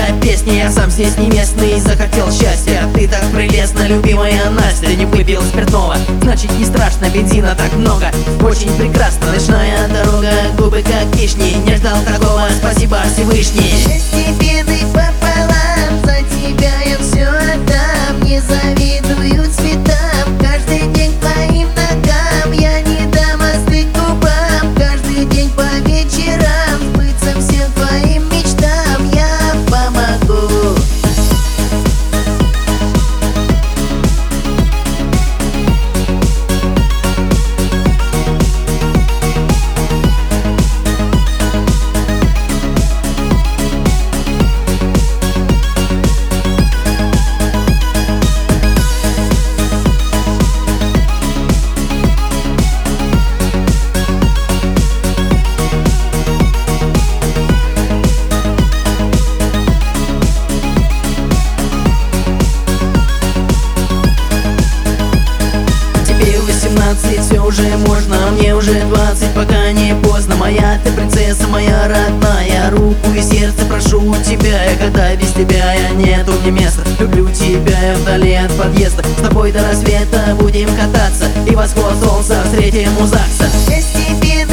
песня. Я сам здесь не местный, захотел счастья. Ты так прелестна, любимая Настя. Не выпил спиртного, значит не страшно, бензина так много. Очень прекрасно, ночная дорога, губы как вишни. Не ждал такого, спасибо Всевышний. Счастье беды пополам, за тебя я все отдам. Не завидую цветам, каждый день твоим ногам. Я не дам остыть губам, каждый день по вечерам. Сбыться всем твоим мечтам я помогу. Все уже можно, мне уже 20, пока не поздно. Моя ты принцесса, моя родная, руку и сердце прошу у тебя. Я когда без тебя я нету мне места. Люблю тебя я вдали от подъезда. С тобой до рассвета будем кататься и восход солнца встретим у ЗАГСа. Счастье беды